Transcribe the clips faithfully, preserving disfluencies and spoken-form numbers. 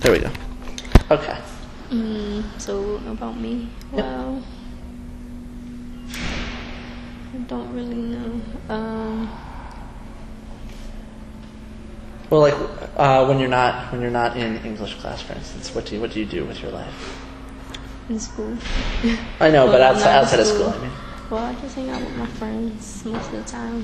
There we go. Okay. Mm, so about me, Yep. well, I don't really know. Um, Well, like uh, when you're not when you're not in English class, for instance, what do you what do you do with your life? in school. I know, Well, but I'm outside not in outside of school, I mean. Well, I just hang out with my friends most of the time,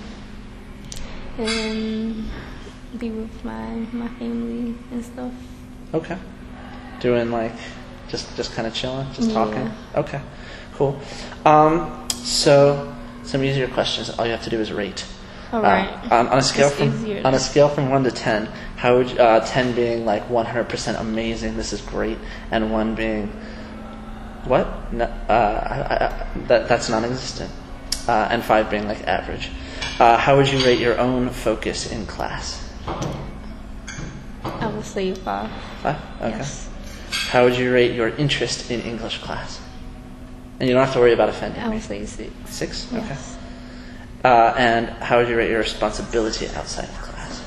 and be with my my family and stuff. Okay. Doing like just just kind of chilling, just Yeah. talking. Okay. Cool. Um, so some easier questions. All you have to do is rate. All right. Uh, on, on a scale It's from easier. on a scale from one to ten, how would you, uh, ten being like one hundred percent amazing, this is great, and one being what? No, uh, I, I, that that's non-existent, uh, and five being like average. Uh, how would you rate your own focus in class? I would say five. Five. Okay. Yes. How would you rate your interest in English class? And you don't have to worry about offending I me. would say six. Six. Okay. Yes. Uh, and how would you rate your responsibility outside of class?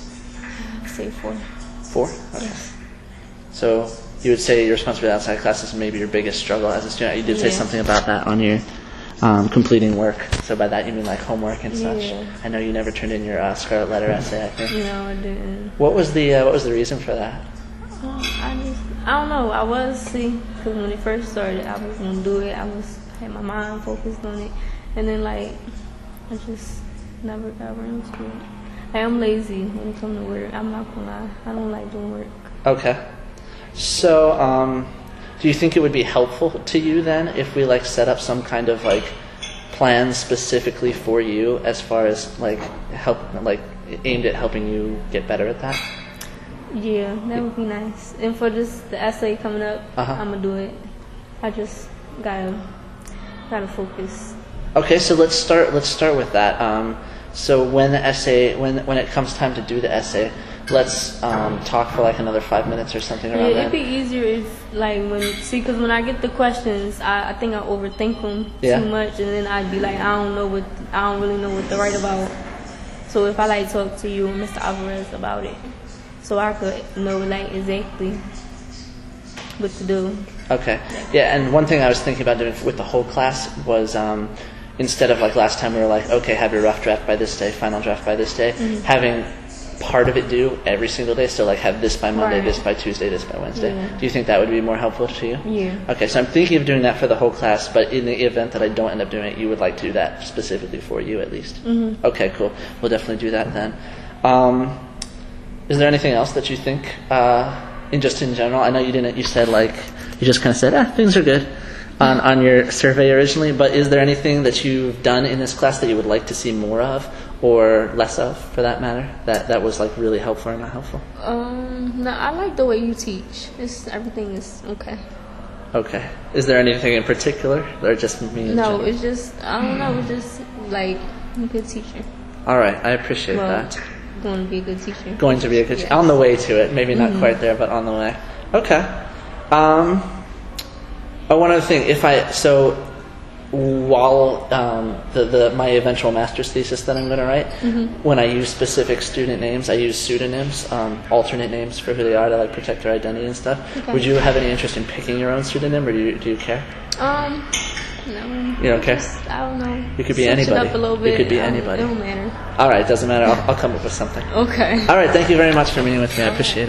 I would say four. Four? Okay. Yes. So you would say your responsibility outside of class is maybe your biggest struggle as a student. You did say Yeah. something about that on your um, completing work. So by that you mean like homework and such. Yeah. I know you never turned in your uh, Scarlet Letter essay, I think. No, I didn't. What was the uh, what was the reason for that? Um, I just, I don't know. I was see, because when it first started, I was gonna do it. I was had my mind focused on it, and then like I just never got around to it. I am lazy when it comes to work. I'm not gonna lie. I don't like doing work. Okay. So, um, do you think it would be helpful to you then if we like set up some kind of like plan specifically for you as far as like help, like aimed at helping you get better at that? Yeah, that would be nice. And for this the essay coming up, Uh-huh. I'm gonna do it. I just gotta gotta focus. Okay, so let's start. Let's start with that. Um, so when the essay, when when it comes time to do the essay, let's um, talk for like another five minutes or something Yeah, around it'd that. be easier if like when see, because when I get the questions, I, I think I overthink them Yeah. too much, and then I'd be like, I don't know what I don't really know what to write about. So if I like talk to you, and Mister Alvarez, about it, so I could know like exactly what to do. Okay. Yeah, and one thing I was thinking about doing with the whole class was um, instead of like last time we were like, okay, have your rough draft by this day, final draft by this day, Mm-hmm. having part of it due every single day. So like have this by Monday, Right. this by Tuesday, this by Wednesday. Yeah. Do you think that would be more helpful to you? Yeah. Okay, so I'm thinking of doing that for the whole class, but in the event that I don't end up doing it, you would like to do that specifically for you at least. Mm-hmm. Okay, cool. We'll definitely do that then. Um, is there anything else that you think, uh, in just in general? I know you didn't. You said like you just kind of said, ah, things are good on on your survey originally. But is there anything that you've done in this class that you would like to see more of, or less of, for that matter? That that was like really helpful or not helpful? Um, no, I like the way you teach. It's everything is okay. Okay. Is there anything in particular, or just me? In No, general? it's just I don't know. It's just like you're a good teacher. All right. I appreciate Well, that. going to be a good teacher. Going to be a good Yes. on the way to it. Maybe not quite there, but on the way. Okay. Um, oh, one other thing. If I so while um, the the my eventual master's thesis that I'm going to write, when I use specific student names, I use pseudonyms, um, alternate names for who they are to like protect their identity and stuff. Okay. Would you have any interest in picking your own pseudonym, or do you do you care? Um, no. You don't care? Just, I don't know. You could be Switch anybody. It up a little You bit. could be I don't- anybody. It don't matter. All right, doesn't matter. I'll, I'll come up with something. Okay. All right, thank you very much for meeting with me. I appreciate it.